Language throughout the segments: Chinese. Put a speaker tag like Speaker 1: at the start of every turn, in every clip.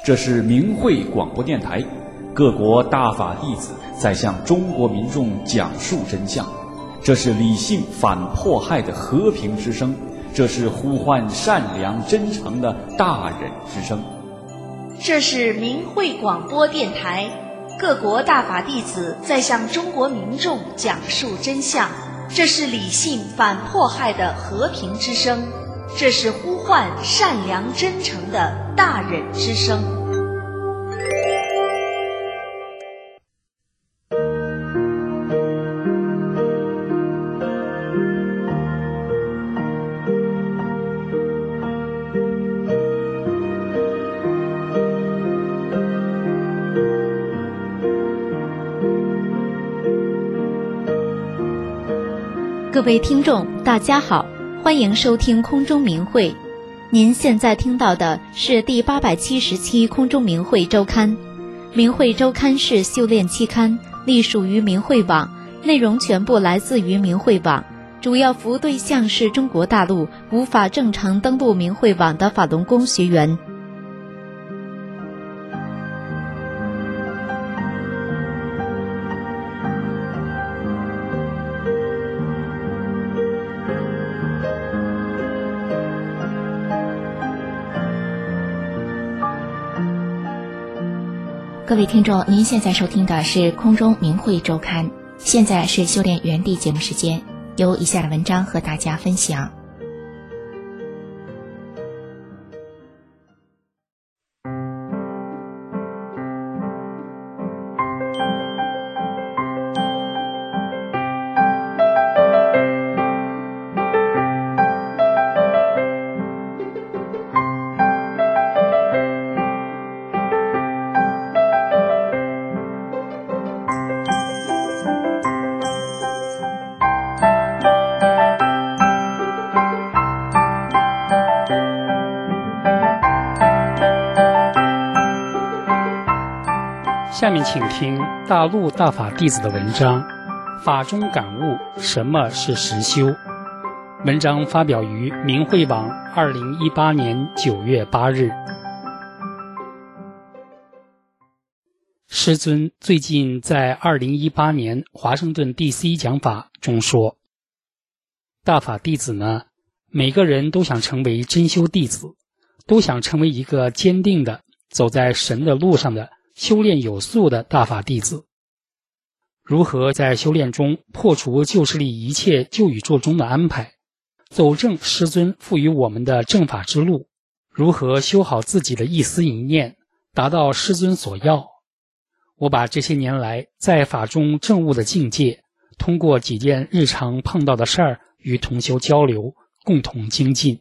Speaker 1: 这是明慧广播电台，各国大法弟子在向中国民众讲述真相。这是理性反迫害的和平之声，这是呼唤善良真诚的大忍之声。
Speaker 2: 这是明慧广播电台，各国大法弟子在向中国民众讲述真相。这是理性反迫害的和平之声，这是呼唤善良真诚的大忍之声。
Speaker 3: 各位听众大家好，欢迎收听空中明慧。您现在听到的是第870期空中明慧周刊。明慧周刊是修炼期刊，隶属于明慧网，内容全部来自于明慧网，主要服务对象是中国大陆无法正常登录明慧网的法轮功学员。
Speaker 4: 各位听众，您现在收听的是空中明慧周刊，现在是修炼原地节目时间，由以下的文章和大家分享。
Speaker 5: 下面请听大陆大法弟子的文章《法中感悟：什么是实修》。文章发表于明慧网2018年9月8日。师尊最近在2018年华盛顿 DC 讲法中说，大法弟子呢，每个人都想成为真修弟子，都想成为一个坚定的走在神的路上的修炼有素的大法弟子。如何在修炼中破除旧势力一切旧宇宙中的安排，走正师尊赋予我们的正法之路，如何修好自己的一丝一念，达到师尊所要。我把这些年来在法中证悟的境界，通过几件日常碰到的事儿与同修交流，共同精进。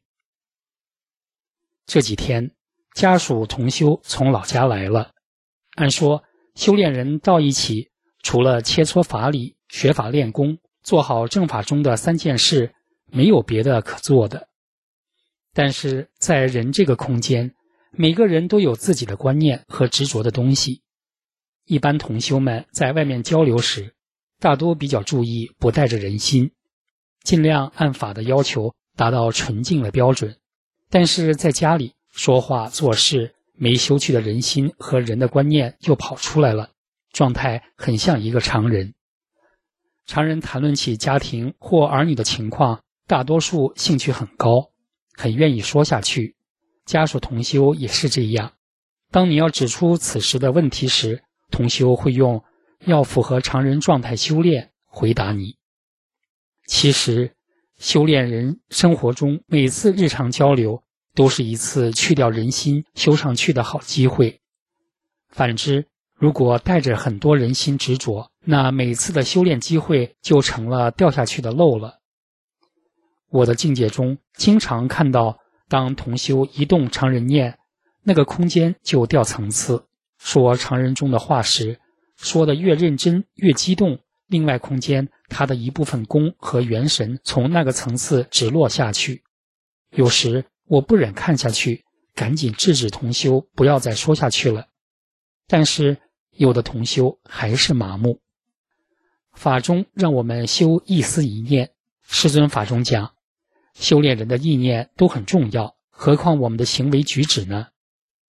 Speaker 5: 这几天家属同修从老家来了，按说修炼人到一起，除了切磋法理、学法练功，做好正法中的3件事，没有别的可做的。但是在人这个空间，每个人都有自己的观念和执着的东西。一般同修们在外面交流时，大多比较注意不带着人心，尽量按法的要求达到纯净的标准。但是在家里说话做事，没修去的人心和人的观念就跑出来了，状态很像一个常人。常人谈论起家庭或儿女的情况，大多数兴趣很高，很愿意说下去。家属同修也是这样，当你要指出此时的问题时，同修会用要符合常人状态修炼回答你。其实修炼人生活中每次日常交流都是一次去掉人心修上去的好机会。反之，如果带着很多人心执着，那每次的修炼机会就成了掉下去的漏了。我的境界中经常看到，当同修一动常人念，那个空间就掉层次，说常人中的话时，说的越认真越激动，另外空间他的一部分功和元神从那个层次直落下去。有时我不忍看下去，赶紧制止同修不要再说下去了。但是有的同修还是麻木。法中让我们修一丝一念，师尊法中讲，修炼人的意念都很重要，何况我们的行为举止呢？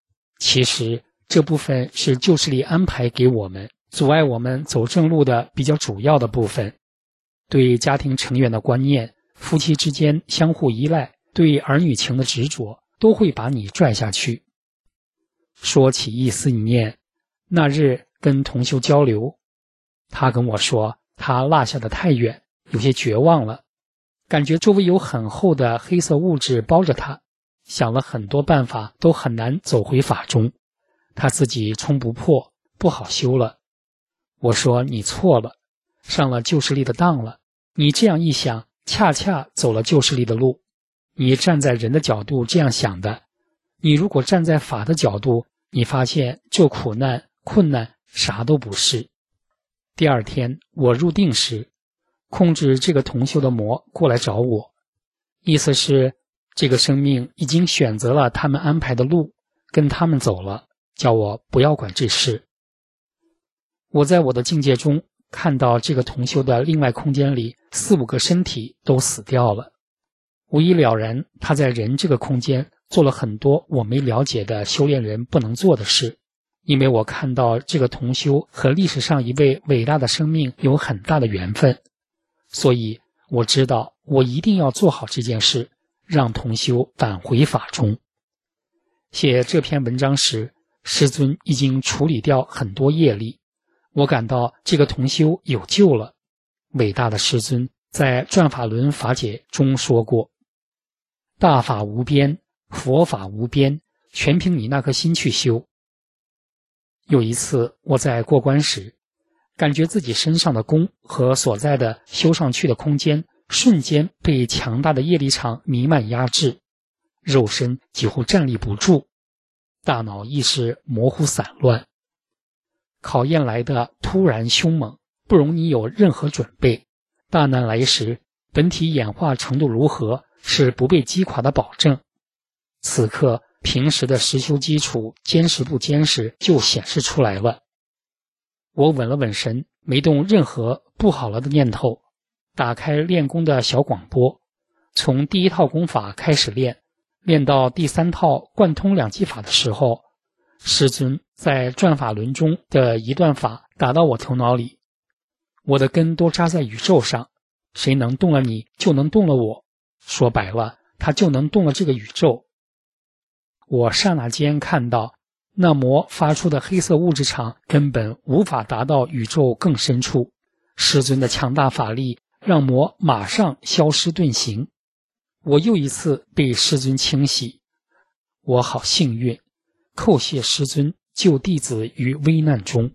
Speaker 5: 其实这部分是旧势力安排给我们，阻碍我们走正路的比较主要的部分。对家庭成员的观念，夫妻之间相互依赖，对儿女情的执着，都会把你拽下去。说起一丝一念，那日跟同修交流，他跟我说他落下的太远，有些绝望了，感觉周围有很厚的黑色物质包着他，想了很多办法都很难走回法中，他自己冲不破，不好修了。我说你错了，上了旧势力的当了，你这样一想，恰恰走了旧势力的路。你站在人的角度这样想的，你如果站在法的角度，你发现这苦难困难啥都不是。第二天我入定时，控制这个同修的魔过来找我，意思是这个生命已经选择了他们安排的路，跟他们走了，叫我不要管这事。我在我的境界中看到这个同修的另外空间里4、5个身体都死掉了，无一了然，他在人这个空间做了很多我没了解的修炼人不能做的事。因为我看到这个同修和历史上一位伟大的生命有很大的缘分，所以我知道我一定要做好这件事，让同修返回法中。写这篇文章时，师尊已经处理掉很多业力，我感到这个同修有救了。伟大的师尊在转法轮法解中说过，大法无边，佛法无边，全凭你那颗心去修。有一次我在过关时，感觉自己身上的功和所在的修上去的空间瞬间被强大的业力场弥漫压制，肉身几乎站立不住，大脑意识模糊散乱。考验来的突然凶猛，不容你有任何准备。大难来时，本体演化程度如何是不被击垮的保证。此刻平时的实修基础坚实不坚实就显示出来了。我稳了稳神，没动任何不好了的念头，打开练功的小广播，从第1套功法开始练，练到第3套贯通2技法的时候，师尊在转法轮中的一段法打到我头脑里，我的根都扎在宇宙上，谁能动了你，就能动了我，说白了，他就能动了这个宇宙。我刹那间看到，那魔发出的黑色物质场根本无法达到宇宙更深处，师尊的强大法力让魔马上消失遁形。我又一次被师尊清洗，我好幸运，叩谢师尊救弟子于危难中。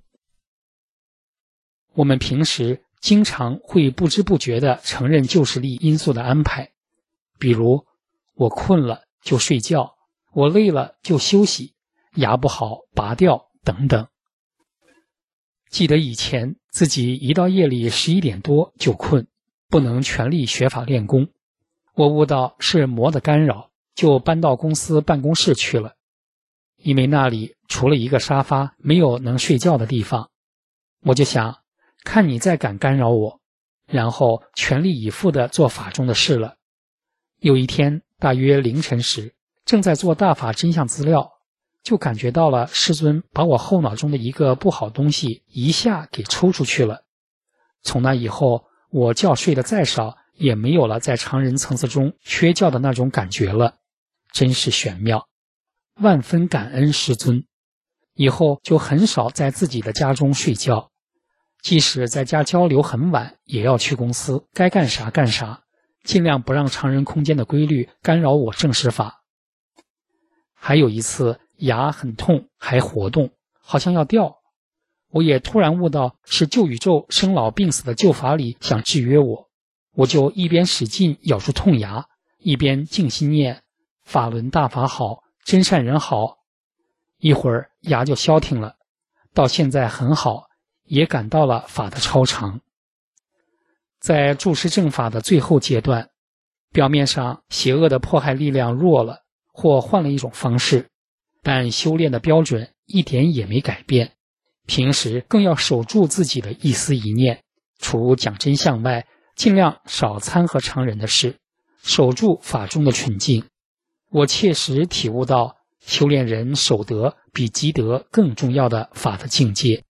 Speaker 5: 我们平时经常会不知不觉地承认旧势力因素的安排，比如我困了就睡觉，我累了就休息，牙不好拔掉等等。记得以前自己一到夜里11点多就困，不能全力学法练功，我悟到是魔的干扰，就搬到公司办公室去了。因为那里除了一个沙发，没有能睡觉的地方，我就想看你再敢干扰我，然后全力以赴地做法中的事了。有一天大约凌晨时，正在做大法真相资料，就感觉到了师尊把我后脑中的一个不好东西一下给抽出去了。从那以后，我觉睡得再少，也没有了在常人层次中缺觉的那种感觉了，真是玄妙，万分感恩师尊。以后就很少在自己的家中睡觉，即使在家交流很晚，也要去公司，该干啥干啥，尽量不让常人空间的规律干扰我正实法。还有一次牙很痛还活动，好像要掉，我也突然悟到是旧宇宙生老病死的旧法理想制约我，我就一边使劲咬住痛牙，一边静心念法轮大法好，真善人好。一会儿牙就消停了，到现在很好，也感到了法的超常。在注释正法的最后阶段，表面上邪恶的迫害力量弱了，或换了一种方式，但修炼的标准一点也没改变。平时更要守住自己的一丝一念，除讲真相外，尽量少掺和常人的事，守住法中的纯净。我切实体悟到， 修炼人守得比积德更重要的法的境界。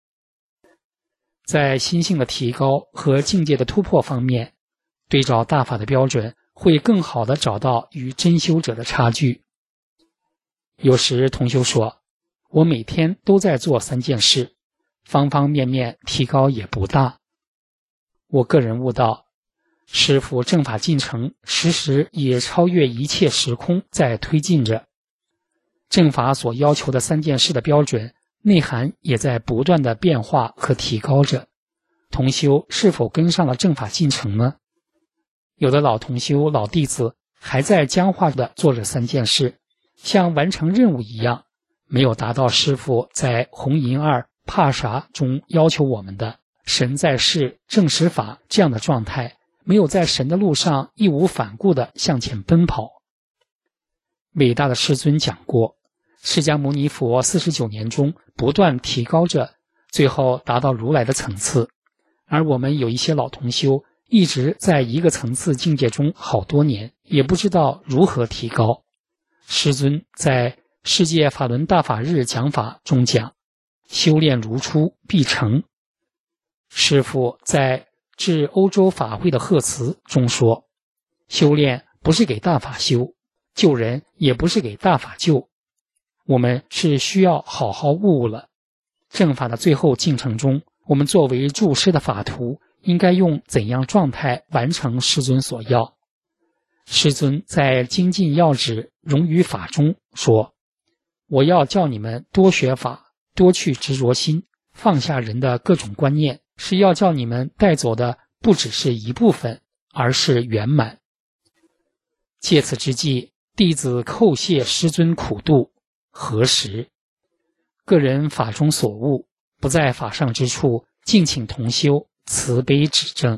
Speaker 5: 在心性的提高和境界的突破方面，对照大法的标准，会更好地找到与真修者的差距。有时同修说，我每天都在做3件事，方方面面提高也不大。我个人悟到，师父正法进程时时也超越一切时空在推进着，正法所要求的3件事的标准内涵也在不断的变化和提高着。同修是否跟上了正法进程呢？有的老同修、老弟子还在僵化地做着3件事，像完成任务一样，没有达到师父在红银二怕啥中要求我们的神在世正实法这样的状态，没有在神的路上义无反顾地向前奔跑。伟大的师尊讲过，释迦牟尼佛49年中不断提高着，最后达到如来的层次，而我们有一些老同修一直在一个层次境界中好多年，也不知道如何提高。师尊在世界法轮大法日讲法中讲，修炼如初必成。师父在致欧洲法会的贺词中说，修炼不是给大法修，救人也不是给大法救，我们是需要好好悟了。正法的最后进程中，我们作为助师的法徒，应该用怎样状态完成师尊所要？师尊在精进要旨融于法中说，我要叫你们多学法，多去执着心，放下人的各种观念，是要叫你们带走的不只是一部分，而是圆满。借此之际，弟子叩谢师尊苦度，何时？个人法中所悟，不在法上之处，敬请同修慈悲指正。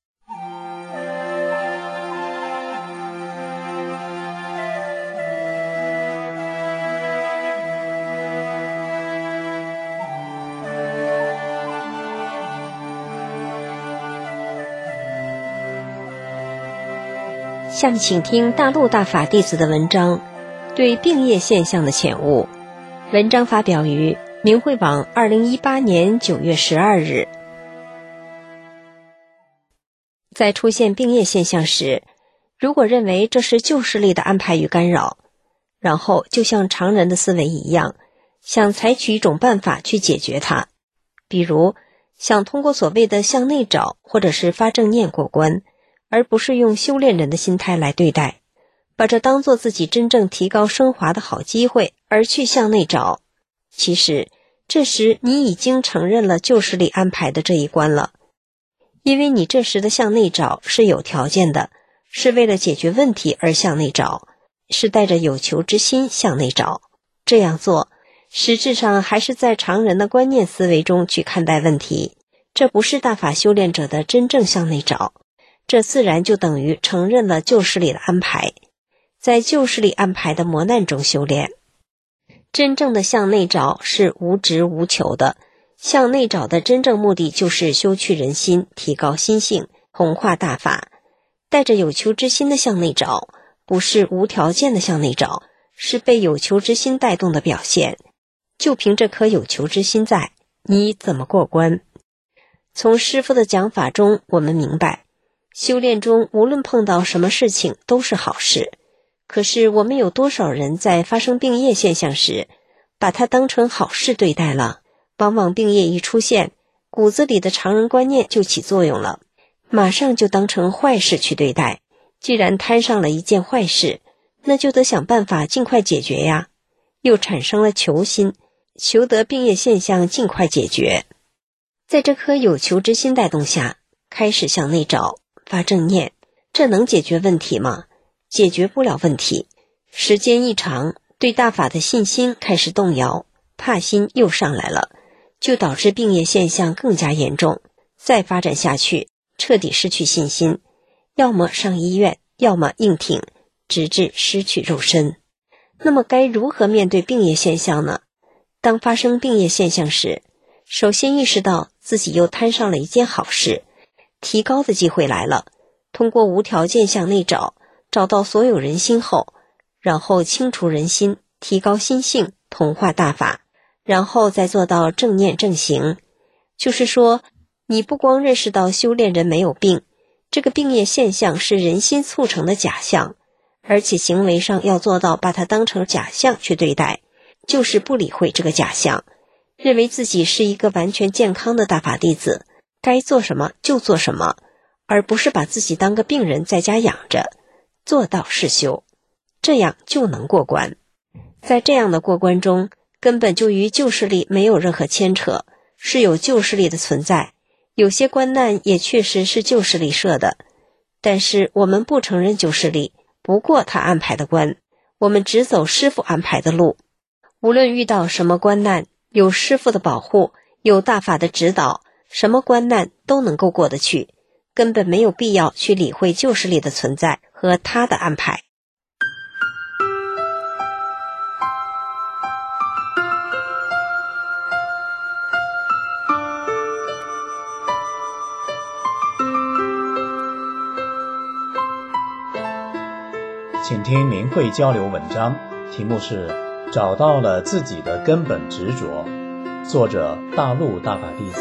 Speaker 6: 下面请听大陆大法弟子的文章，对病业现象的浅悟。文章发表于明慧网2018年9月12日。在出现病业现象时，如果认为这是旧势力的安排与干扰，然后就像常人的思维一样，想采取一种办法去解决它，比如想通过所谓的向内找或者是发正念过关，而不是用修炼人的心态来对待，把这当作自己真正提高升华的好机会而去向内找。其实这时你已经承认了旧势力安排的这一关了，因为你这时的向内找是有条件的，是为了解决问题而向内找，是带着有求之心向内找。这样做实质上还是在常人的观念思维中去看待问题，这不是大法修炼者的真正向内找，这自然就等于承认了旧势力的安排，在旧势力安排的磨难中修炼。真正的向内找是无执无求的，向内找的真正目的就是修去人心，提高心性，弘化大法。带着有求之心的向内找，不是无条件的向内找，是被有求之心带动的表现。就凭这颗有求之心在，你怎么过关？从师父的讲法中，我们明白修炼中无论碰到什么事情都是好事，可是我们有多少人在发生病业现象时把它当成好事对待了？往往病业一出现，骨子里的常人观念就起作用了，马上就当成坏事去对待。既然摊上了一件坏事，那就得想办法尽快解决呀，又产生了求心，求得病业现象尽快解决。在这颗有求之心带动下，开始向内找，发正念，这能解决问题吗？解决不了问题。时间一长，对大法的信心开始动摇，怕心又上来了，就导致病业现象更加严重。再发展下去，彻底失去信心，要么上医院，要么硬挺，直至失去肉身。那么该如何面对病业现象呢？当发生病业现象时，首先意识到自己又摊上了一件好事，提高的机会来了。通过无条件向内找，找到所有人心后，然后清除人心， 提高心性，同化大法，然后再做到正念正行。就是说，你不光认识到修炼人没有病，这个病业现象是人心促成的假象，而且行为上要做到把它当成假象去对待，就是不理会这个假象，认为自己是一个完全健康的大法弟子，该做什么就做什么，而不是把自己当个病人在家养着，做到是修，这样就能过关。在这样的过关中，根本就与旧势力没有任何牵扯，是有旧势力的存在，有些关难也确实是旧势力设的，但是我们不承认旧势力，不过他安排的关，我们只走师父安排的路。无论遇到什么关难，有师父的保护，有大法的指导，什么关难都能够过得去，根本没有必要去理会旧势力的存在和他的安排。
Speaker 7: 请听明慧交流文章，题目是找到了自己的根本执着，作者大陆大法弟子。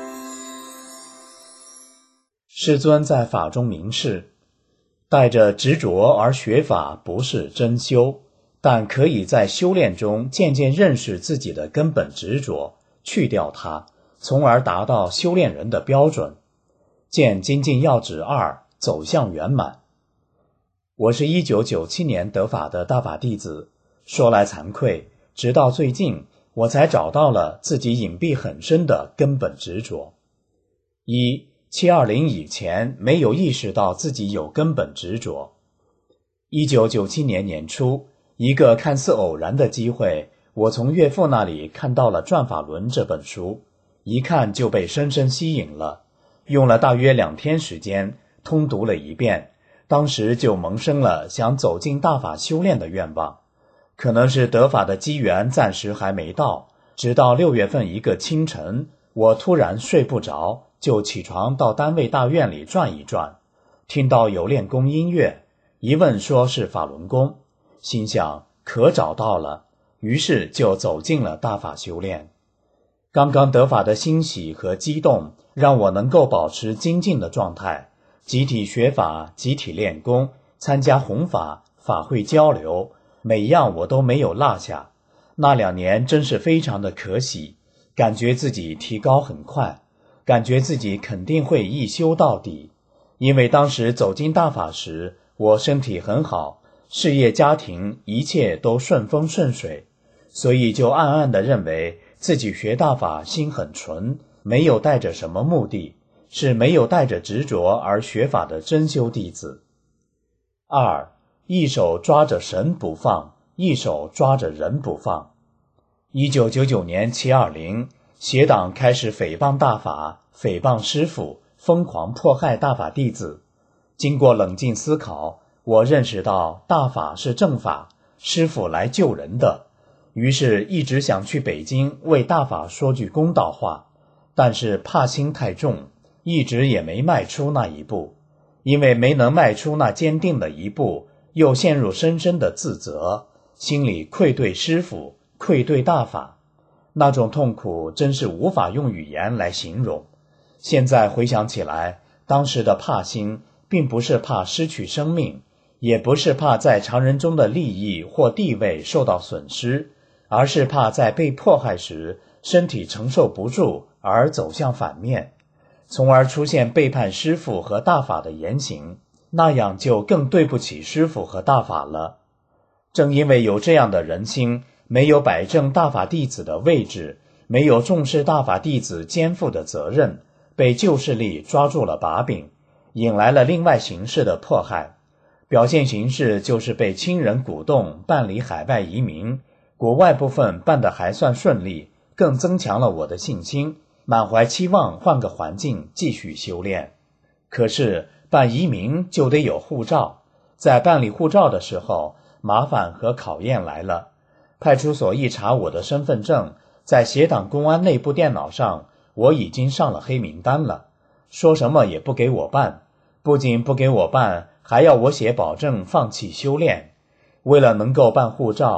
Speaker 7: 世尊在法中明示，带着执着而学法不是真修，但可以在修炼中渐渐认识自己的根本执着，去掉它，从而达到修炼人的标准。见精进要旨2，走向圆满。我是1997年得法的大法弟子，说来惭愧，直到最近我才找到了自己隐蔽很深的根本执着。720以前没有意识到自己有根本执着。1997年年初，一个看似偶然的机会，我从岳父那里看到了《转法轮》这本书，一看就被深深吸引了，用了大约2天时间通读了一遍，当时就萌生了想走进大法修炼的愿望。可能是得法的机缘暂时还没到，直到6月份一个清晨，我突然睡不着，就起床到单位大院里转一转，听到有练功音乐，一问说是法轮功，心想可找到了，于是就走进了大法修炼。刚刚得法的欣喜和激动，让我能够保持精进的状态，集体学法，集体练功，参加弘法，法会交流，每样我都没有落下。那2年真是非常的可喜，感觉自己提高很快，感觉自己肯定会一修到底。因为当时走进大法时，我身体很好，事业家庭一切都顺风顺水，所以就暗暗地认为自己学大法心很纯，没有带着什么目的，是没有带着执着而学法的真修弟子。2，一手抓着神不放，一手抓着人不放。1999年720，邪党开始诽谤大法，诽谤师父，疯狂迫害大法弟子。经过冷静思考，我认识到大法是正法，师父来救人的，于是一直想去北京为大法说句公道话，但是怕心太重，一直也没迈出那一步。因为没能迈出那坚定的一步，又陷入深深的自责，心里愧对师父，愧对大法，那种痛苦真是无法用语言来形容。现在回想起来，当时的怕心并不是怕失去生命，也不是怕在常人中的利益或地位受到损失，而是怕在被迫害时身体承受不住而走向反面，从而出现背叛师父和大法的言行，那样就更对不起师父和大法了。正因为有这样的人心，没有摆正大法弟子的位置，没有重视大法弟子肩负的责任，被旧势力抓住了把柄，引来了另外形式的迫害。表现形式就是被亲人鼓动办理海外移民，国外部分办得还算顺利，更增强了我的信心，满怀期望换个环境继续修炼。可是办移民就得有护照，在办理护照的时候，麻烦和考验来了。派出所一查我的身份证，在协党公安内部电脑上，我已经上了黑名单了，说什么也不给我办，不仅不给我办，还要我写保证放弃修炼。为了能够办护照，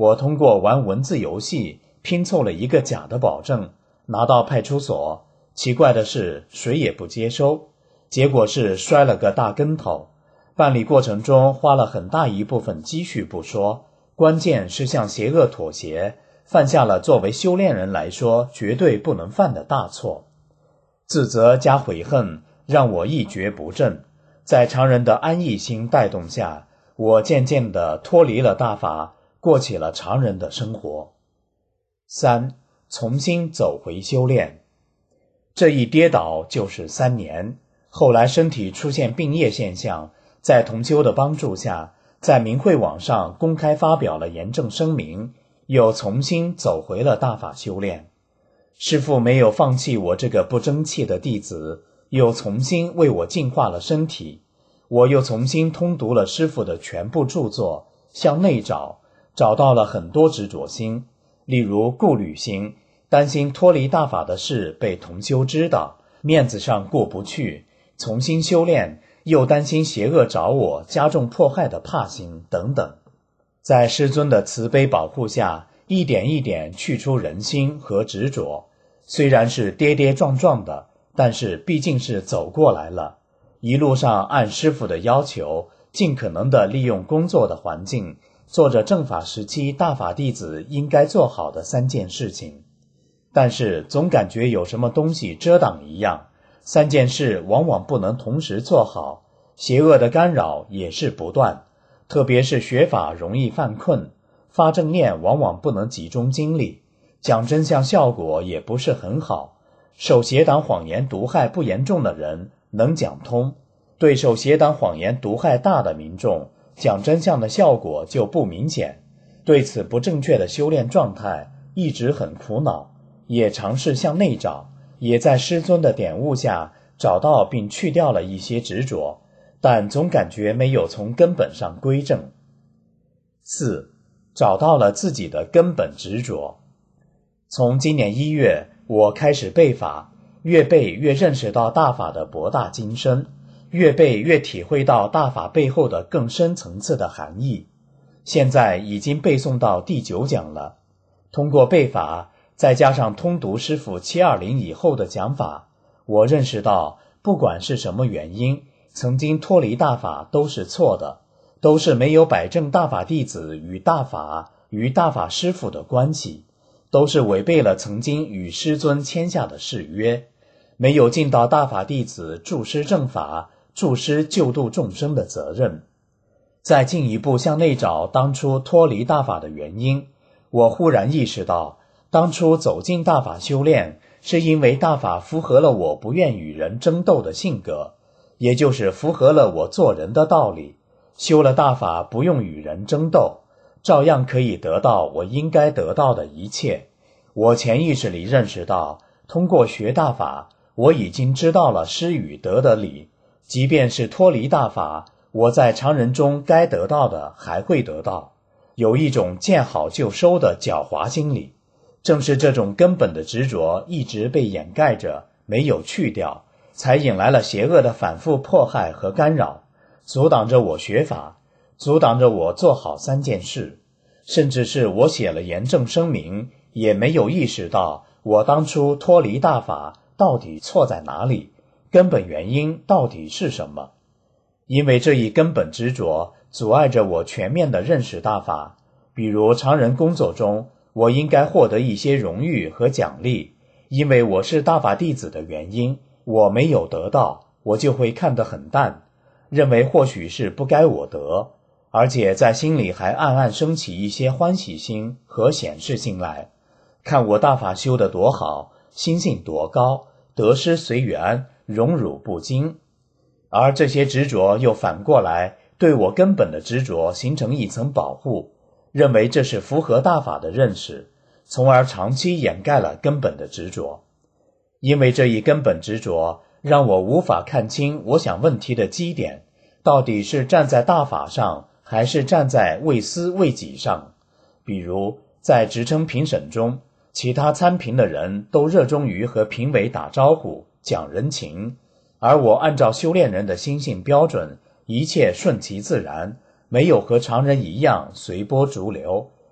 Speaker 7: 我通过玩文字游戏拼凑了一个假的保证，拿到派出所，奇怪的是谁也不接收，结果是摔了个大跟头。办理过程中花了很大一部分积蓄不说，关键是向邪恶妥协，犯下了作为修炼人来说绝对不能犯的大错。自责加悔恨让我一蹶不振，在常人的安逸心带动下，我渐渐地脱离了大法，过起了常人的生活。3. 重新走回修炼。这一跌倒就是3年，后来身体出现病业现象，在同修的帮助下，在明慧网上公开发表了严正声明，又重新走回了大法修炼。师父没有放弃我这个不争气的弟子，又重新为我净化了身体。我又重新通读了师父的全部著作，向内找到了很多执着心，例如顾虑心，担心脱离大法的事被同修知道，面子上过不去，重新修炼，又担心邪恶找我加重迫害的怕心等等。在师尊的慈悲保护下，一点一点去除人心和执着，虽然是跌跌撞撞的，但是毕竟是走过来了。一路上按师父的要求，尽可能地利用工作的环境，做着正法时期大法弟子应该做好的3件事情。但是总感觉有什么东西遮挡一样，3件事往往不能同时做好，邪恶的干扰也是不断，特别是学法容易犯困，发正念往往不能集中精力，讲真相效果也不是很好。受邪党谎言毒害不严重的人能讲通，对受邪党谎言毒害大的民众，讲真相的效果就不明显。对此不正确的修炼状态一直很苦恼，也尝试向内找，也在师尊的点悟下找到并去掉了一些执着，但总感觉没有从根本上归正。4. 找到了自己的根本执着。从今年1月，我开始背法，越背越认识到大法的博大精深，越背越体会到大法背后的更深层次的含义。现在已经背诵到第9讲了。通过背法，再加上通读师父720以后的讲法，我认识到不管是什么原因，曾经脱离大法都是错的，都是没有摆正大法弟子与大法师父的关系，都是违背了曾经与师尊签下的誓约，没有尽到大法弟子助师正法、助师救度众生的责任。再进一步向内找当初脱离大法的原因，我忽然意识到，当初走进大法修炼，是因为大法符合了我不愿与人争斗的性格，也就是符合了我做人的道理。修了大法不用与人争斗，照样可以得到我应该得到的一切。我潜意识里认识到，通过学大法，我已经知道了失与得的理，即便是脱离大法，我在常人中该得到的还会得到，有一种见好就收的狡猾心理。正是这种根本的执着一直被掩盖着，没有去掉，才引来了邪恶的反复迫害和干扰，阻挡着我学法，阻挡着我做好3件事。甚至是我写了严正声明，也没有意识到我当初脱离大法到底错在哪里，根本原因到底是什么。因为这一根本执着阻碍着我全面地认识大法。比如常人工作中，我应该获得一些荣誉和奖励，因为我是大法弟子的原因，我没有得到，我就会看得很淡，认为或许是不该我得，而且在心里还暗暗升起一些欢喜心和显示心来，看我大法修得多好，心性多高，得失随缘，荣辱不惊。而这些执着又反过来对我根本的执着形成一层保护，认为这是符合大法的认识，从而长期掩盖了根本的执着。因为这一根本执着，让我无法看清我想问题的基点，到底是站在大法上，还是站在为私为己上。比如在职称评审中，其他参评的人都热衷于和评委打招呼讲人情，而我按照修炼人的心性标准，一切顺其自然，没有和常人一样随波逐流，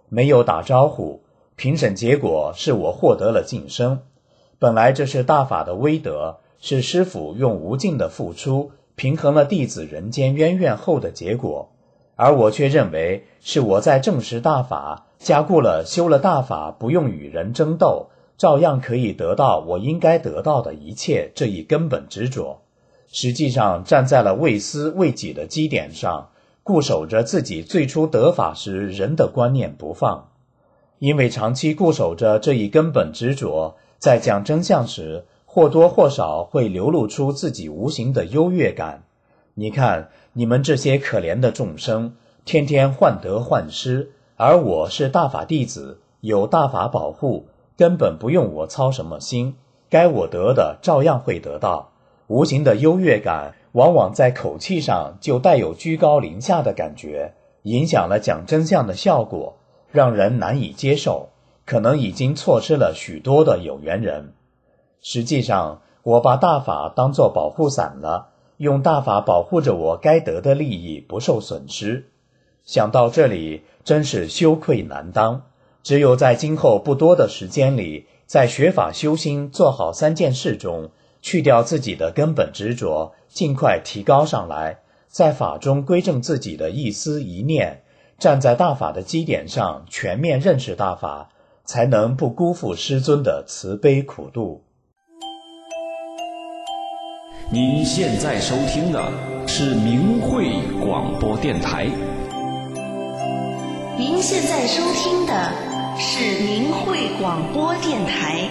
Speaker 7: 没有打招呼，评审结果是我获得了晋升。本来这是大法的威德，是师父用无尽的付出平衡了弟子人间渊源后的结果，而我却认为是我在证实大法，加固了修了大法不用与人争斗，照样可以得到我应该得到的一切这一根本执着。实际上站在了为私为己的基点上，固守着自己最初得法时人的观念不放。因为长期固守着这一根本执着，在讲真相时或多或少会流露出自己无形的优越感。你看，你们这些可怜的众生，天天患得患失，而我是大法弟子，有大法保护，根本不用我操什么心，该我得的照样会得到。无形的优越感往往在口气上就带有居高临下的感觉，影响了讲真相的效果，让人难以接受，可能已经错失了许多的有缘人。实际上，我把大法当作保护伞了，用大法保护着我该得的利益不受损失。想到这里，真是羞愧难当。只有在今后不多的时间里，在学法修心做好3件事中，去掉自己的根本执着，尽快提高上来，在法中归正自己的一思一念，站在大法的基点上全面认识大法，才能不辜负师尊的慈悲苦度。
Speaker 1: 您现在收听的是明慧广播电台。
Speaker 2: 您现在收听的是明慧广播电台。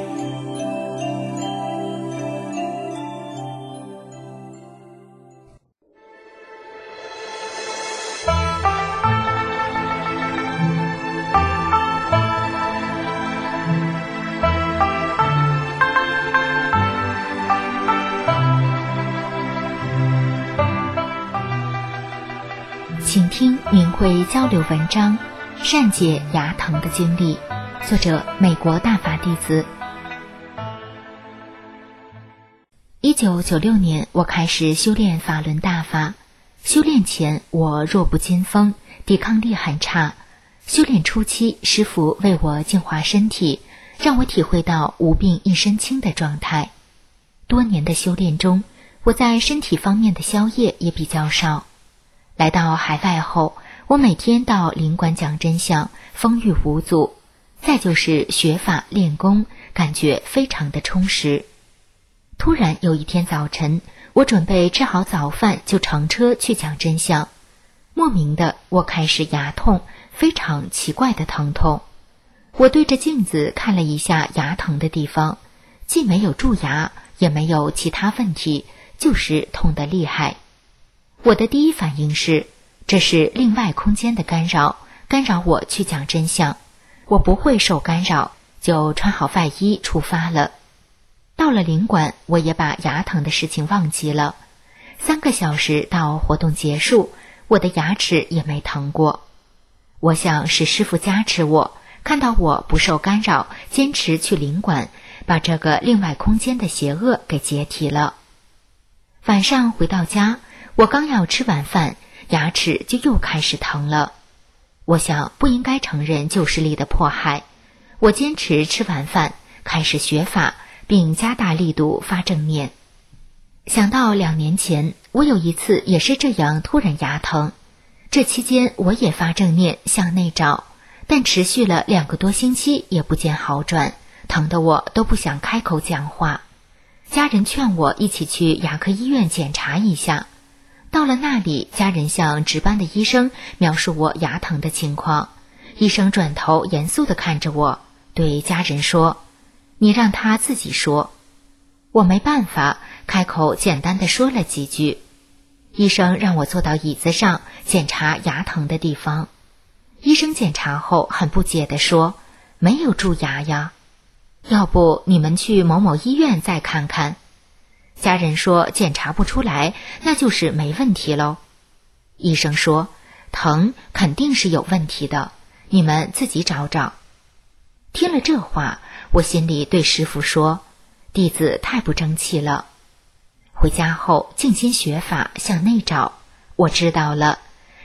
Speaker 4: 请听明慧交流文章，善解牙疼的经历，作者美国大法弟子。1996年，我开始修炼法轮大法。修炼前，我弱不禁风，抵抗力很差。修炼初期，师父为我净化身体，让我体会到无病一身轻的状态。多年的修炼中，我在身体方面的宵夜也比较少。来到海外后，我每天到领馆讲真相，风雨无阻。再就是学法练功，感觉非常的充实。突然有一天早晨，我准备吃好早饭就乘车去讲真相，莫名的我开始牙痛，非常奇怪的疼痛。我对着镜子看了一下牙疼的地方，既没有蛀牙，也没有其他问题，就是痛得厉害。我的第一反应是，这是另外空间的干扰我去讲真相。我不会受干扰，就穿好外衣出发了。到了领馆，我也把牙疼的事情忘记了。3个小时到活动结束，我的牙齿也没疼过。我想是师父加持我，看到我不受干扰，坚持去领馆，把这个另外空间的邪恶给解体了。晚上回到家，我刚要吃晚饭，牙齿就又开始疼了。我想不应该承认旧势力的迫害，我坚持吃晚饭，开始学法，并加大力度发正念。想到2年前，我有一次也是这样突然牙疼，这期间我也发正念向内找，但持续了2个多星期也不见好转，疼得我都不想开口讲话。家人劝我一起去牙科医院检查一下。到了那里，家人向值班的医生描述我牙疼的情况，医生转头严肃地看着我，对家人说：“你让他自己说。”我没办法，开口简单地说了几句。医生让我坐到椅子上检查牙疼的地方。医生检查后很不解地说：“没有蛀牙呀，要不你们去某某医院再看看。”家人说检查不出来，那就是没问题喽。医生说疼肯定是有问题的，你们自己找找。听了这话，我心里对师父说，弟子太不争气了。回家后静心学法，向内找，我知道了，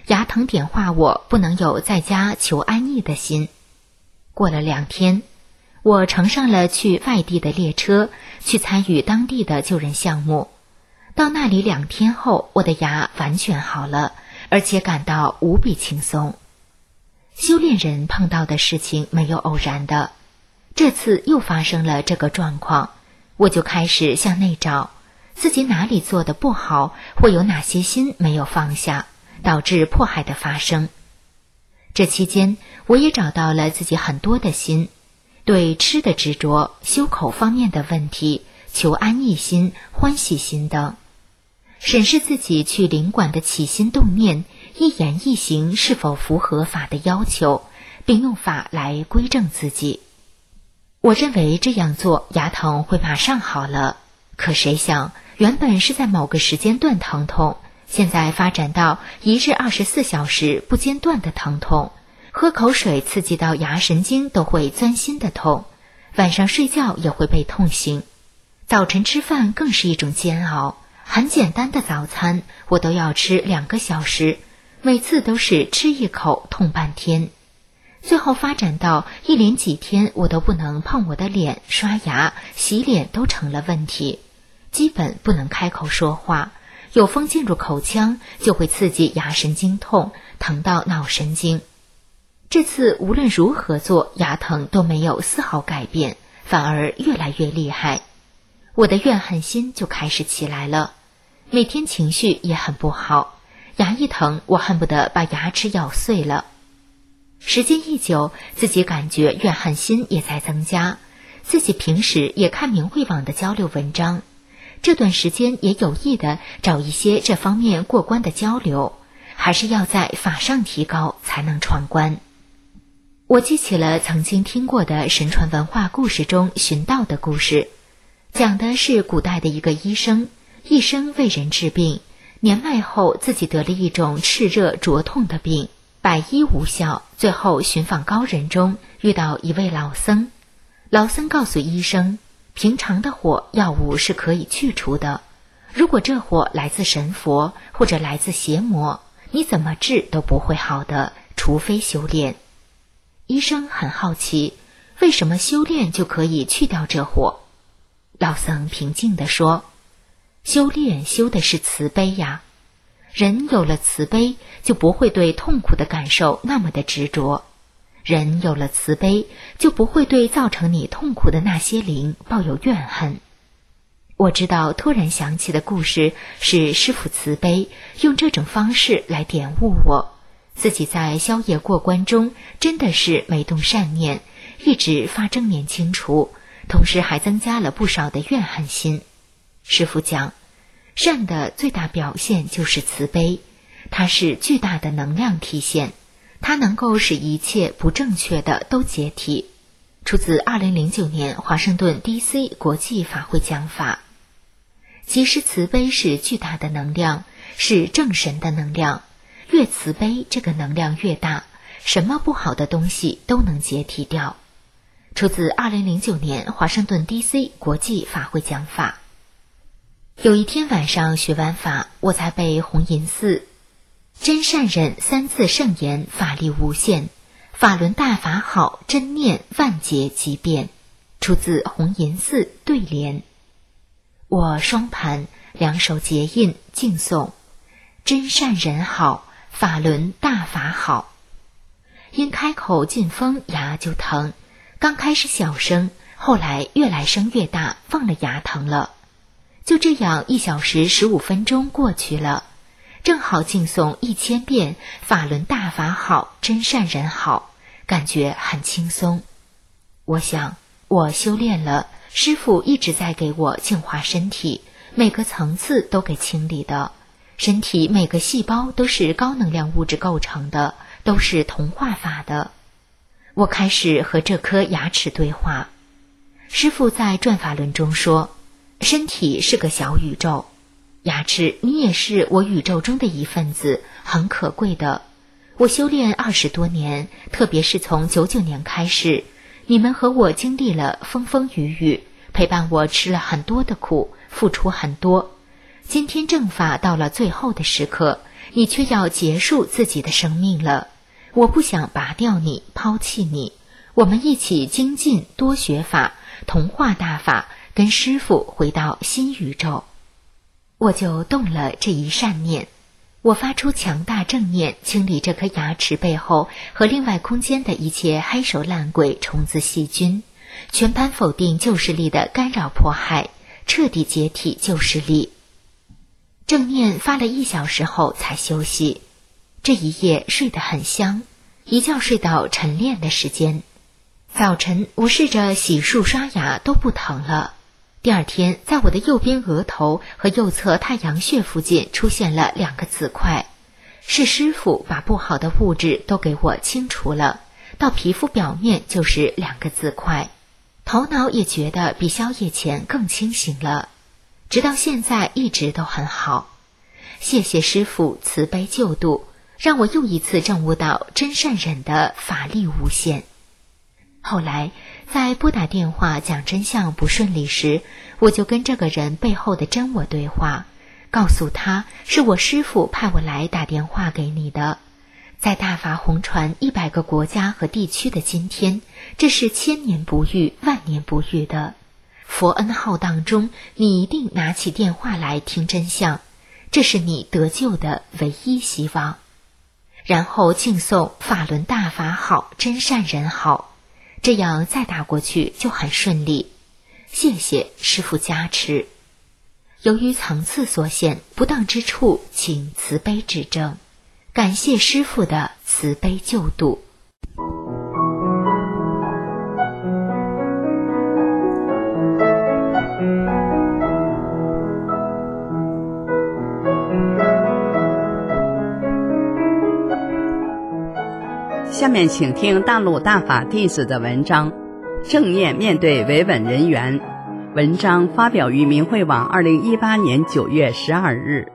Speaker 4: 牙疼点化我不能有在家求安逸的心。过了2天，我乘上了去外地的列车，去参与当地的救人项目。到那里2天后，我的牙完全好了，而且感到无比轻松。修炼人碰到的事情没有偶然的，这次又发生了这个状况，我就开始向内找，自己哪里做的不好，或有哪些心没有放下，导致迫害的发生。这期间，我也找到了自己很多的心，对吃的执着、修口方面的问题、求安逸心、欢喜心等，审视自己去领馆的起心动念、一言一行是否符合法的要求，并用法来归正自己。我认为这样做牙疼会马上好了，可谁想原本是在某个时间段疼痛，现在发展到1日24小时不间断的疼痛，喝口水刺激到牙神经都会钻心的痛，晚上睡觉也会被痛醒，早晨吃饭更是一种煎熬，很简单的早餐我都要吃2个小时，每次都是吃一口痛半天。最后发展到一连几天我都不能碰我的脸，刷牙、洗脸都成了问题，基本不能开口说话，有风进入口腔就会刺激牙神经痛，疼到脑神经。这次无论如何做，牙疼都没有丝毫改变，反而越来越厉害。我的怨恨心就开始起来了，每天情绪也很不好，牙一疼我恨不得把牙齿咬碎了。时间一久，自己感觉怨恨心也在增加，自己平时也看明慧网的交流文章，这段时间也有意的找一些这方面过关的交流，还是要在法上提高才能闯关。我记起了曾经听过的神传文化故事中寻道的故事，讲的是古代的一个医生，一生为人治病，年迈后自己得了一种炽热灼痛的病，百医无效，最后寻访高人中遇到一位老僧。老僧告诉医生，平常的火药物是可以去除的，如果这火来自神佛或者来自邪魔，你怎么治都不会好的，除非修炼。医生很好奇，为什么修炼就可以去掉这火？老僧平静地说，修炼修的是慈悲呀，人有了慈悲，就不会对痛苦的感受那么的执着，人有了慈悲，就不会对造成你痛苦的那些灵抱有怨恨。我知道突然想起的故事是师父慈悲，用这种方式来点悟我，自己在宵夜过关中真的是没动善念，一直发正念清除，同时还增加了不少的怨恨心。师父讲，善的最大表现就是慈悲，它是巨大的能量体现，它能够使一切不正确的都解体。出自2009年华盛顿 DC 国际法会讲法。其实慈悲是巨大的能量，是正神的能量，越慈悲这个能量越大，什么不好的东西都能解体掉。出自2009年华盛顿 DC 国际法会讲法。有一天晚上学完法，我在背弘银寺真善忍3字圣言，法力无限，法轮大法好，真念万劫即变。出自弘银寺对联。我双盘2手结印敬诵，真善人好，法轮大法好。因开口进风牙就疼，刚开始小声，后来越来声越大，忘了牙疼了。就这样1小时15分钟过去了，正好敬诵1000遍法轮大法好，真善人好，感觉很轻松。我想我修炼了，师父一直在给我净化身体，每个层次都给清理的，身体每个细胞都是高能量物质构成的，都是同化法的。我开始和这颗牙齿对话。师父在转法轮中说，身体是个小宇宙，牙齿你也是我宇宙中的一份子，很可贵的。我修炼20多年，特别是从99年开始，你们和我经历了风风雨雨，陪伴我吃了很多的苦，付出很多。今天正法到了最后的时刻， 你却要结束自己的生命了。我不想拔掉你，抛弃你，我们一起精进多学法，同化大法，跟师父回到新宇宙。我就动了这一善念，我发出强大正念，清理这颗牙齿背后和另外空间的一切黑手烂鬼、虫子细菌，全盘否定旧势力的干扰迫害，彻底解体旧势力。正念发了1小时后才休息，这一夜睡得很香，一觉睡到晨练的时间。早晨我试着洗漱刷牙都不疼了。第二天，在我的右边额头和右侧太阳穴附近出现了2个紫块，是师父把不好的物质都给我清除了，到皮肤表面就是2个紫块。头脑也觉得比宵夜前更清醒了，直到现在一直都很好。谢谢师父慈悲救度，让我又一次证悟到真善忍的法力无限。后来在拨打电话讲真相不顺利时，我就跟这个人背后的真我对话，告诉他是我师父派我来打电话给你的。在大法红传100个国家和地区的今天，这是千年不遇、万年不遇的。佛恩浩荡中，你一定拿起电话来听真相，这是你得救的唯一希望。然后敬诵法轮大法好，真善人好，这样再打过去就很顺利。谢谢师父加持。由于层次所限，不当之处请慈悲指正，感谢师父的慈悲救度。
Speaker 8: 下面请听大陆大法弟子的文章《正念面对维稳人员》，文章发表于明慧网2018年9月12日。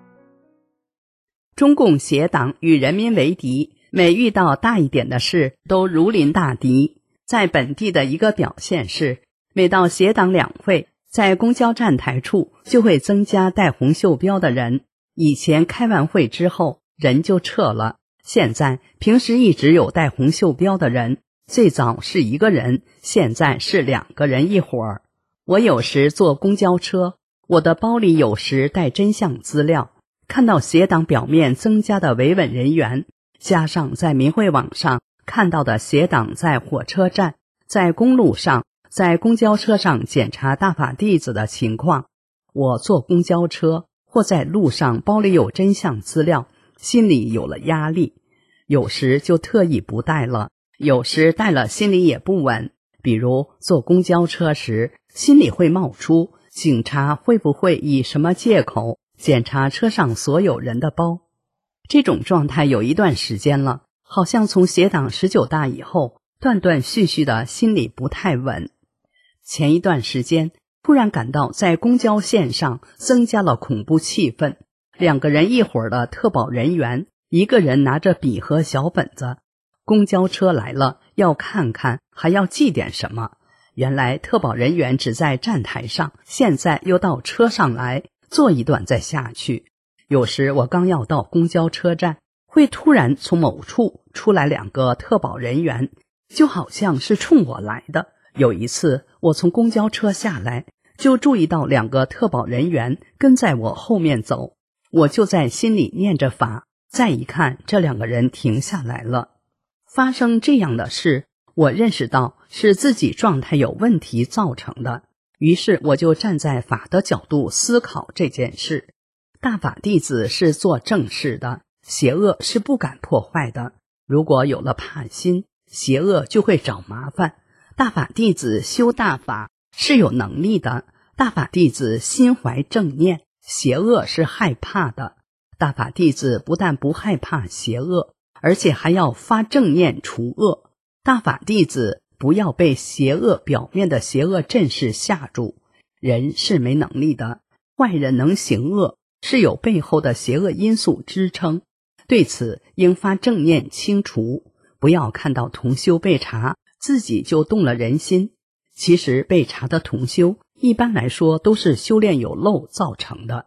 Speaker 8: 中共邪党与人民为敌，每遇到大一点的事都如临大敌。在本地的一个表现是，每到邪党两会，在公交站台处就会增加带红袖标的人。以前开完会之后人就撤了，现在平时一直有带红袖标的人，最早是1个人，现在是2个人一伙儿。我有时坐公交车，我的包里有时带真相资料，看到邪党表面增加的维稳人员，加上在明慧网上看到的邪党在火车站、在公路上、在公交车上检查大法弟子的情况，我坐公交车或在路上包里有真相资料，心里有了压力，有时就特意不带了，有时带了心里也不稳。比如坐公交车时，心里会冒出警察会不会以什么借口检查车上所有人的包。这种状态有一段时间了，好像从邪党19大以后，断断续续的心里不太稳。前一段时间突然感到在公交线上增加了恐怖气氛，2个人一伙的特保人员，1个人拿着笔和小本子，公交车来了要看看还要记点什么。原来特保人员只在站台上，现在又到车上来坐一段再下去。有时我刚要到公交车站，会突然从某处出来2个特保人员，就好像是冲我来的。有一次我从公交车下来，就注意到2个特保人员跟在我后面走，我就在心里念着法，再一看这2个人停下来了。发生这样的事，我认识到是自己状态有问题造成的，于是我就站在法的角度思考这件事。大法弟子是做正事的，邪恶是不敢破坏的，如果有了怕心，邪恶就会找麻烦。大法弟子修大法是有能力的，大法弟子心怀正念，邪恶是害怕的。大法弟子不但不害怕邪恶，而且还要发正念除恶。大法弟子不要被邪恶表面的邪恶阵势吓住，人是没能力的，坏人能行恶，是有背后的邪恶因素支撑，对此应发正念清除，不要看到同修被查，自己就动了人心。其实被查的同修一般来说都是修炼有漏造成的，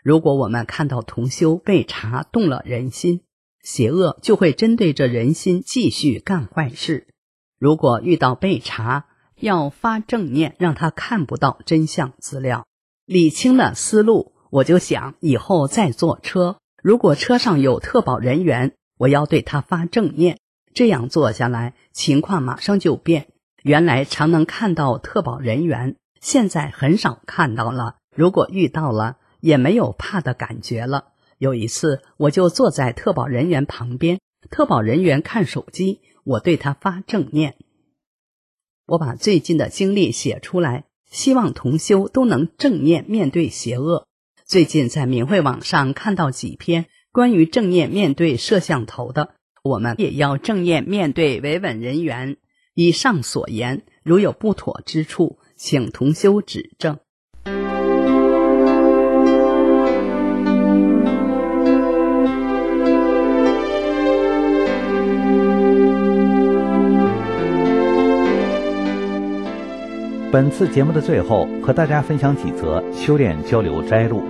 Speaker 8: 如果我们看到同修被查动了人心，邪恶就会针对着人心继续干坏事。如果遇到被查，要发正念，让他看不到真相资料。理清了思路，我就想以后再坐车，如果车上有特保人员，我要对他发正念，这样做下来，情况马上就变。原来常能看到特保人员，现在很少看到了，如果遇到了，也没有怕的感觉了。有一次，我就坐在特保人员旁边，特保人员看手机，我对他发正念。我把最近的经历写出来，希望同修都能正念面对邪恶。最近在明慧网上看到几篇关于正念面对摄像头的，我们也要正念面对维稳人员。以上所言，如有不妥之处，请同修指正。
Speaker 9: 本次节目的最后，和大家分享几则修炼交流摘录。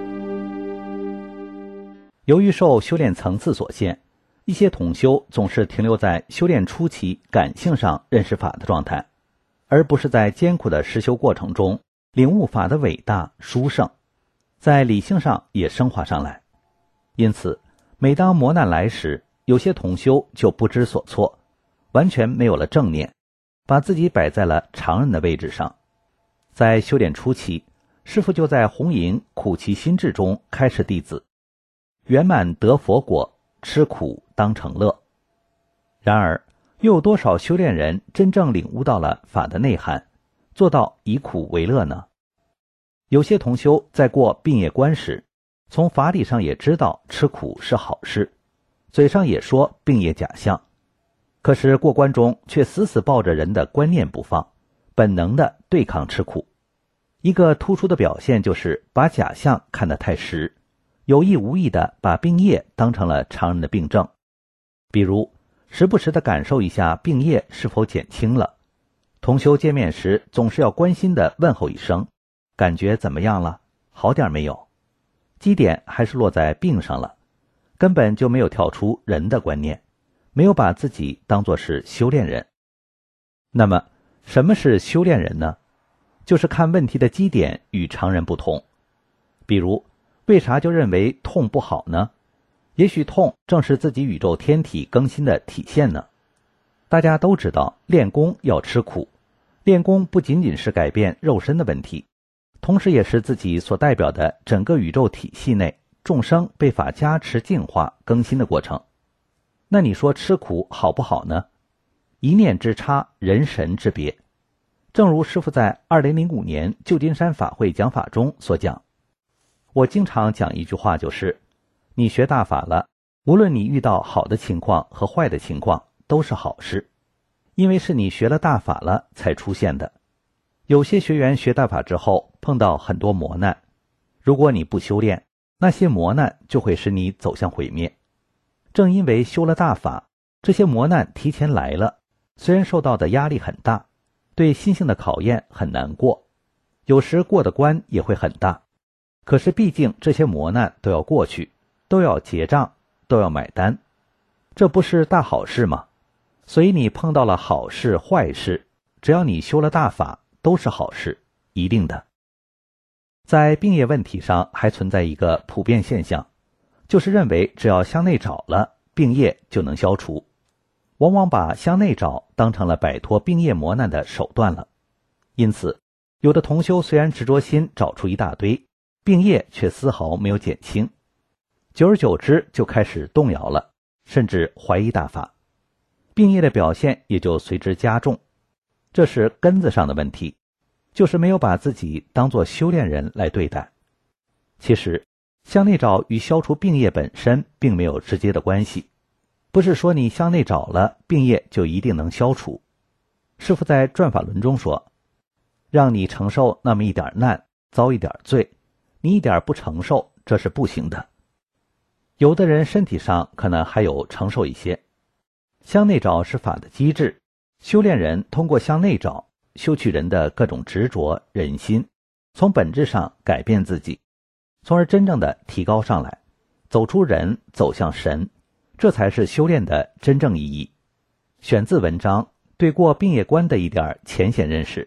Speaker 9: 由于受修炼层次所限，一些统修总是停留在修炼初期感性上认识法的状态，而不是在艰苦的实修过程中领悟法的伟大殊胜，在理性上也升华上来。因此，每当磨难来时，有些统修就不知所措，完全没有了正念，把自己摆在了常人的位置上。在修炼初期，师父就在红营苦其心志中开示弟子，圆满得佛果，吃苦当成乐。然而，又有多少修炼人真正领悟到了法的内涵，做到以苦为乐呢？有些同修在过病业关时，从法理上也知道吃苦是好事，嘴上也说病业假象，可是过关中却死死抱着人的观念不放，本能的对抗吃苦。一个突出的表现就是把假象看得太实，有意无意地把病业当成了常人的病症。比如时不时地感受一下病业是否减轻了，同修见面时总是要关心地问候一声，感觉怎么样了？好点没有？基点还是落在病上了，根本就没有跳出人的观念，没有把自己当作是修炼人。那么什么是修炼人呢？就是看问题的基点与常人不同。比如为啥就认为痛不好呢？也许痛正是自己宇宙天体更新的体现呢。大家都知道练功要吃苦，练功不仅仅是改变肉身的问题，同时也是自己所代表的整个宇宙体系内众生被法加持净化更新的过程。那你说吃苦好不好呢？一念之差，人神之别。正如师父在2005年旧金山法会讲法中所讲，我经常讲一句话，就是你学大法了，无论你遇到好的情况和坏的情况都是好事，因为是你学了大法了才出现的。有些学员学大法之后碰到很多磨难，如果你不修炼，那些磨难就会使你走向毁灭。正因为修了大法，这些磨难提前来了，虽然受到的压力很大，对心性的考验很难过，有时过的关也会很大，可是毕竟这些磨难都要过去，都要结账，都要买单，这不是大好事吗？所以你碰到了好事坏事，只要你修了大法，都是好事，一定的。在病业问题上还存在一个普遍现象，就是认为只要向内找了，病业就能消除，往往把向内找当成了摆脱病业磨难的手段了。因此，有的同修虽然执着心找出一大堆，病业却丝毫没有减轻，久而久之就开始动摇了，甚至怀疑大法，病业的表现也就随之加重。这是根子上的问题，就是没有把自己当作修炼人来对待。其实向内找与消除病业本身并没有直接的关系，不是说你向内找了，病业就一定能消除。师父在转法轮中说，让你承受那么一点难，遭一点罪，你一点不承受，这是不行的。有的人身体上可能还有承受一些。向内找是法的机制，修炼人通过向内找修去人的各种执着、忍心，从本质上改变自己。 从而真正的提高上来，走出人，走向神，这才是修炼的真正意义。选自文章《对过病业观的一点浅显认识》。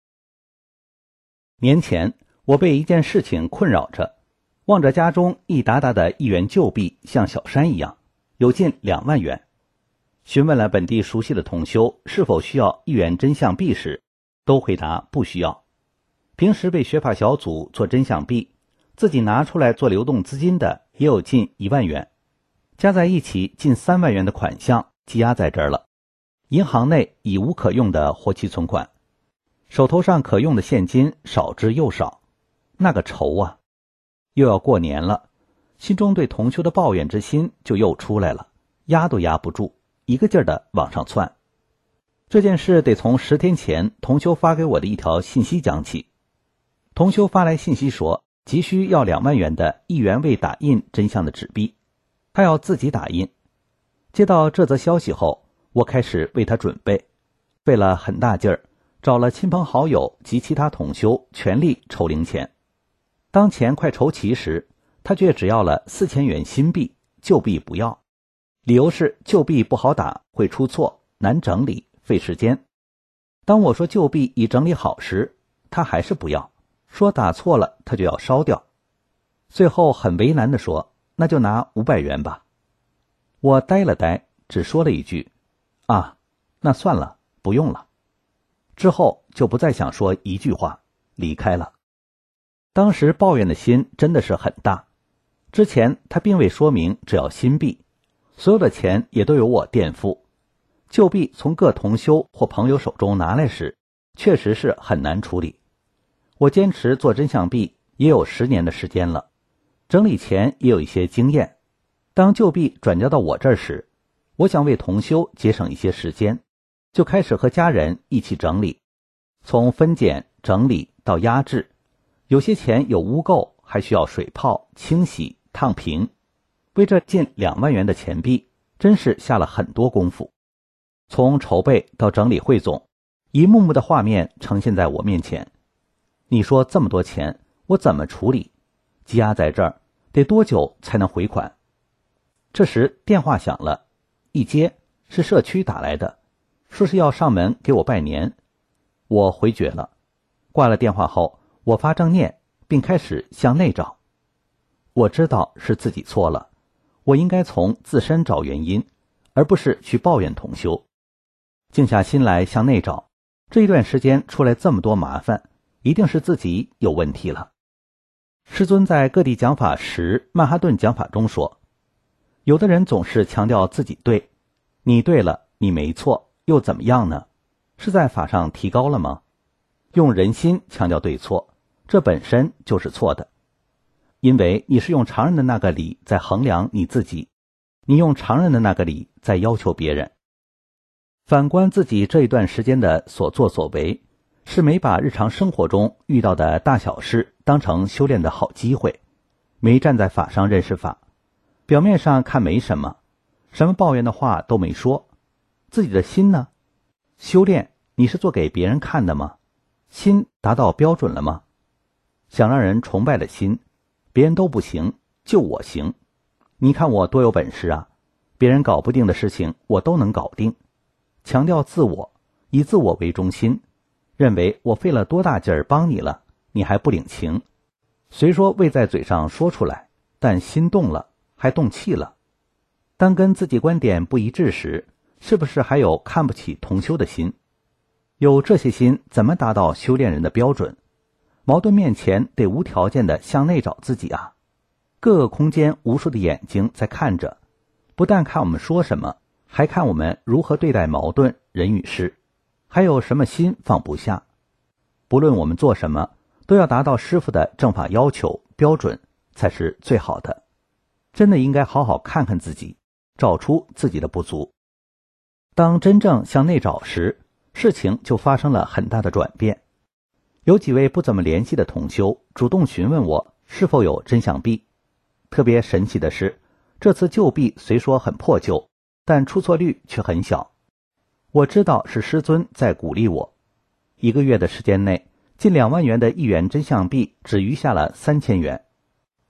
Speaker 9: 年前，我被一件事情困扰着，望着家中一沓沓的1元旧币像小山一样，有近2万元。询问了本地熟悉的同修是否需要1元真相币时，都回答不需要。平时被学法小组做真相币，自己拿出来做流动资金的也有近1万元，加在一起近3万元的款项积压在这儿了。银行内已无可用的活期存款，手头上可用的现金少之又少，那个愁啊！又要过年了，心中对同修的抱怨之心就又出来了，压都压不住，一个劲儿的往上窜。这件事得从10天前同修发给我的一条信息讲起。同修发来信息说，急需要2万元的1元未打印真相的纸币，他要自己打印。接到这则消息后，我开始为他准备，费了很大劲儿，找了亲朋好友及其他同修全力筹零钱。当钱快筹齐时，他却只要了4000元新币，旧币不要，理由是旧币不好打，会出错，难整理，费时间。当我说旧币已整理好时，他还是不要，说打错了他就要烧掉。最后很为难地说，那就拿500元吧。我呆了呆，只说了一句啊，那算了，不用了。之后就不再想说一句话，离开了。当时抱怨的心真的是很大，之前他并未说明只要新币，所有的钱也都由我垫付。旧币从各同修或朋友手中拿来时，确实是很难处理。我坚持做真相币也有10年的时间了，整理前也有一些经验。当旧币转交到我这儿时，我想为同修节省一些时间，就开始和家人一起整理，从分拣、整理到压制，有些钱有污垢，还需要水泡、清洗、烫平。为这近2万元的钱币，真是下了很多功夫。从筹备到整理汇总，一幕幕的画面呈现在我面前。你说这么多钱，我怎么处理？积压在这儿，得多久才能回款？这时电话响了，一接是社区打来的，说是要上门给我拜年。我回绝了。挂了电话后，我发正念，并开始向内找。我知道是自己错了，我应该从自身找原因，而不是去抱怨同修。静下心来向内找，这一段时间出来这么多麻烦，一定是自己有问题了。师尊在各地讲法时曼哈顿讲法中说，有的人总是强调自己对，你对了，你没错，又怎么样呢？是在法上提高了吗？用人心强调对错，这本身就是错的。因为你是用常人的那个理在衡量你自己，你用常人的那个理在要求别人。反观自己这一段时间的所作所为，是没把日常生活中遇到的大小事当成修炼的好机会，没站在法上认识法，表面上看没什么，什么抱怨的话都没说。自己的心呢？修炼你是做给别人看的吗？心达到标准了吗？想让人崇拜的心，别人都不行，就我行。你看我多有本事啊，别人搞不定的事情我都能搞定。强调自我，以自我为中心，认为我费了多大劲儿帮你了，你还不领情。虽说未在嘴上说出来，但心动了，还动气了。当跟自己观点不一致时，是不是还有看不起同修的心？有这些心，怎么达到修炼人的标准？矛盾面前得无条件的向内找自己啊！各个空间无数的眼睛在看着，不但看我们说什么，还看我们如何对待矛盾人与事，还有什么心放不下。不论我们做什么，都要达到师父的正法要求标准，才是最好的。真的应该好好看看自己，找出自己的不足。当真正向内找时，事情就发生了很大的转变。有几位不怎么联系的同修主动询问我是否有真相币。特别神奇的是，这次旧币虽说很破旧，但出错率却很小。我知道是师尊在鼓励我。1个月的时间内，近2万元的1元真相币只余下了3000元。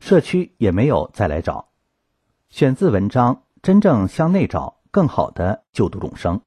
Speaker 9: 社区也没有再来找。选自文章，真正向内找更好的救度众生。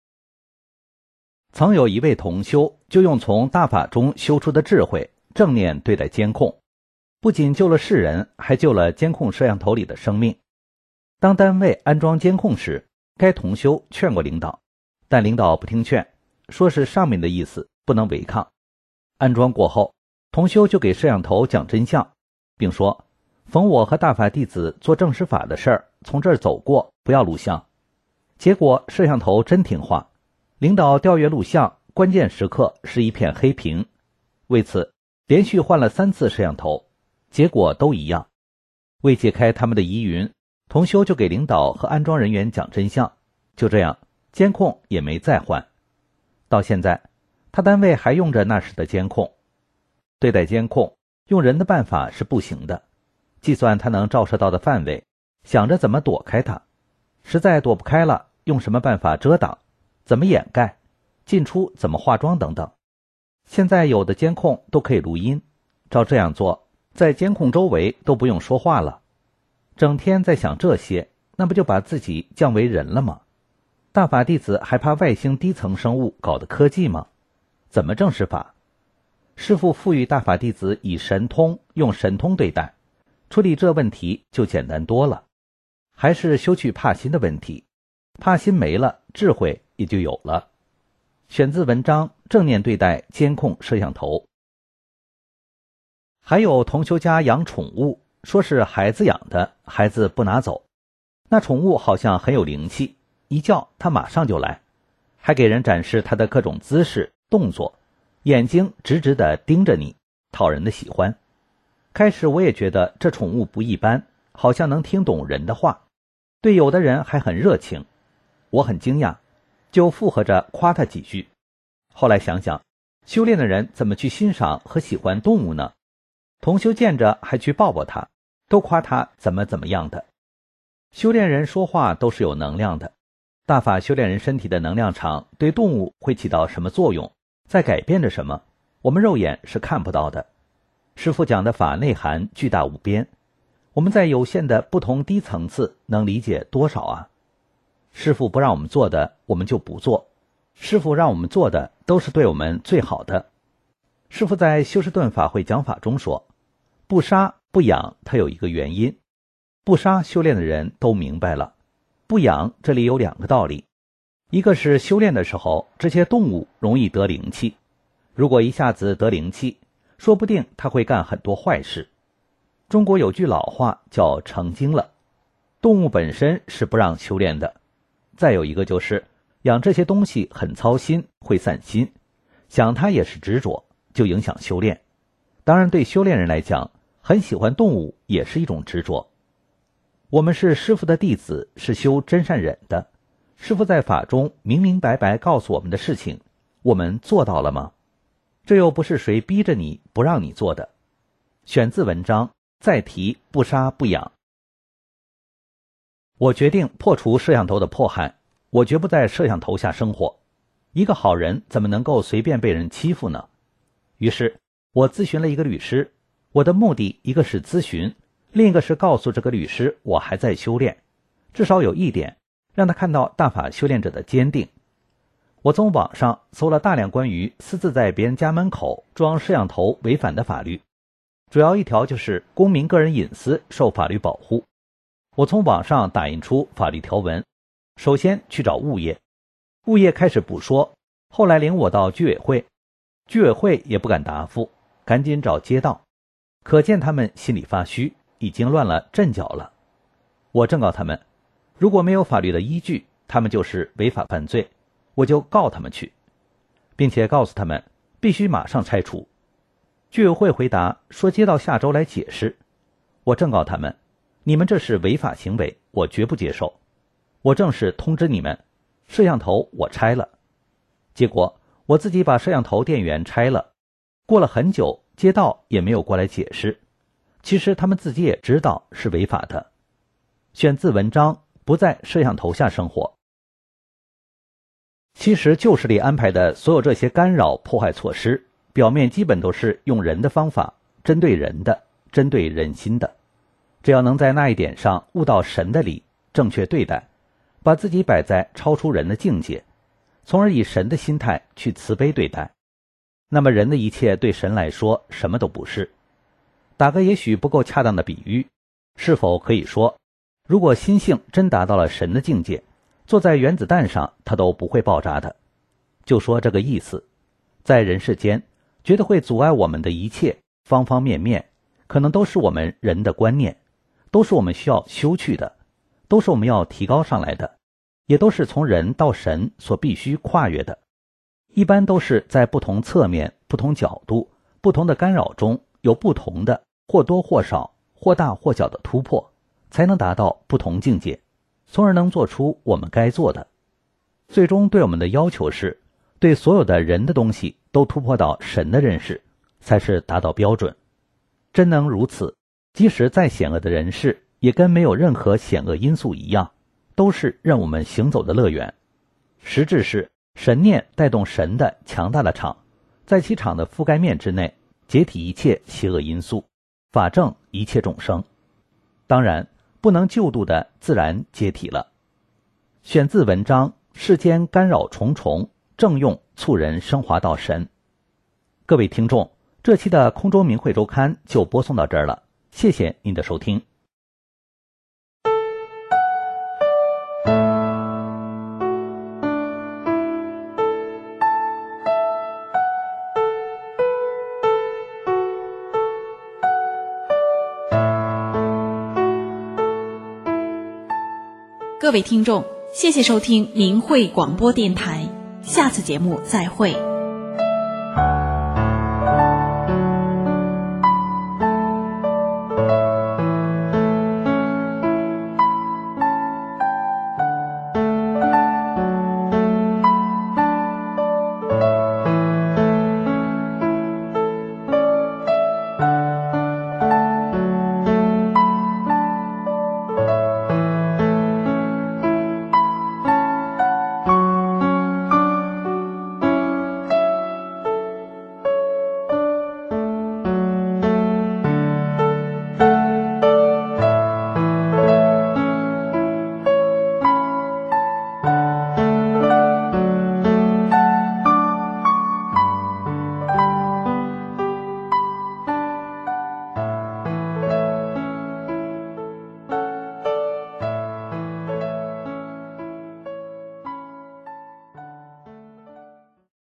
Speaker 9: 曾有一位同修，就用从大法中修出的智慧，正念对待监控，不仅救了世人，还救了监控摄像头里的生命。当单位安装监控时，该同修劝过领导，但领导不听劝，说是上面的意思，不能违抗。安装过后，同修就给摄像头讲真相，并说逢我和大法弟子做正实法的事儿，从这儿走过，不要录像。结果摄像头真听话，领导调阅录像，关键时刻是一片黑屏。为此连续换了3次摄像头，结果都一样。为解开他们的疑云，同修就给领导和安装人员讲真相，就这样监控也没再换。到现在他单位还用着那时的监控。对待监控，用人的办法是不行的，计算它能照射到的范围，想着怎么躲开它，实在躲不开了，用什么办法遮挡，怎么掩盖，进出怎么化妆等等。现在有的监控都可以录音，照这样做，在监控周围都不用说话了。整天在想这些，那不就把自己降为人了吗？大法弟子还怕外星低层生物搞的科技吗？怎么证实法？师父赋予大法弟子以神通，用神通对待，处理这问题就简单多了。还是修去怕心的问题，怕心没了，智慧也就有了。选自文章，正念对待监控摄像头。还有同修家养宠物，说是孩子养的，孩子不拿走。那宠物好像很有灵气，一叫它马上就来，还给人展示它的各种姿势动作，眼睛直直地盯着你，讨人的喜欢。开始我也觉得这宠物不一般，好像能听懂人的话，对有的人还很热情。我很惊讶，就附和着夸他几句。后来想想，修炼的人怎么去欣赏和喜欢动物呢？同修见着还去抱抱他，都夸他怎么样的。修炼人说话都是有能量的，大法修炼人身体的能量场对动物会起到什么作用，在改变着什么，我们肉眼是看不到的。师父讲的法内涵巨大无边，我们在有限的不同低层次能理解多少啊？师父不让我们做的，我们就不做；师父让我们做的，都是对我们最好的。师父在修士顿法会讲法中说，不杀不养，它有一个原因。不杀修炼的人都明白了，不养这里有2个道理。一个是修炼的时候，这些动物容易得灵气，如果一下子得灵气，说不定它会干很多坏事。中国有句老话叫成精了，动物本身是不让修炼的。再有一个就是养这些东西很操心，会散心，想它也是执着，就影响修炼。当然对修炼人来讲，很喜欢动物也是一种执着。我们是师父的弟子，是修真善忍的，师父在法中明明白白告诉我们的事情，我们做到了吗？这又不是谁逼着你不让你做的。选自文章，再提不杀不养。我决定破除摄像头的迫害，我绝不在摄像头下生活。一个好人怎么能够随便被人欺负呢？于是我咨询了一个律师，我的目的一个是咨询，另一个是告诉这个律师我还在修炼，至少有一点，让他看到大法修炼者的坚定。我从网上搜了大量关于私自在别人家门口装摄像头违反的法律，主要一条就是公民个人隐私受法律保护。我从网上打印出法律条文，首先去找物业，物业开始不说，后来领我到居委会，居委会也不敢答复，赶紧找街道，可见他们心里发虚，已经乱了阵脚了。我正告他们，如果没有法律的依据，他们就是违法犯罪，我就告他们去，并且告诉他们必须马上拆除。居委会回答说街道下周来解释。我正告他们，你们这是违法行为，我绝不接受。我正式通知你们，摄像头我拆了。结果我自己把摄像头电源拆了，过了很久，街道也没有过来解释。其实他们自己也知道是违法的。选自文章，不在摄像头下生活。其实旧势力安排的所有这些干扰破坏措施，表面基本都是用人的方法，针对人的，针对人心的。 只要能在那一点上悟到神的理，正确对待，把自己摆在超出人的境界，从而以神的心态去慈悲对待，那么人的一切对神来说什么都不是。打个也许不够恰当的比喻，是否可以说，如果心性真达到了神的境界，坐在原子弹上它都不会爆炸的。就说这个意思，在人世间觉得会阻碍我们的一切方方面面，可能都是我们人的观念，都是我们需要修去的，都是我们要提高上来的，也都是从人到神所必须跨越的。一般都是在不同侧面、不同角度、不同的干扰中，有不同的或多或少、或大或小的突破，才能达到不同境界，从而能做出我们该做的。最终对我们的要求是，对所有的人的东西都突破到神的认识，才是达到标准。真能如此，即使再险恶的人世，也跟没有任何险恶因素一样，都是任我们行走的乐园。实质是神念带动神的强大的场，在其场的覆盖面之内，解体一切邪恶因素，法正一切众生。当然不能救度的自然解体了。选自文章《世间干扰重重，正用促人升华到神》。各位听众，这期的空中明慧周刊就播送到这儿了，谢谢您的收听。
Speaker 2: 各位听众，谢谢收听明慧广播电台，下次节目再会。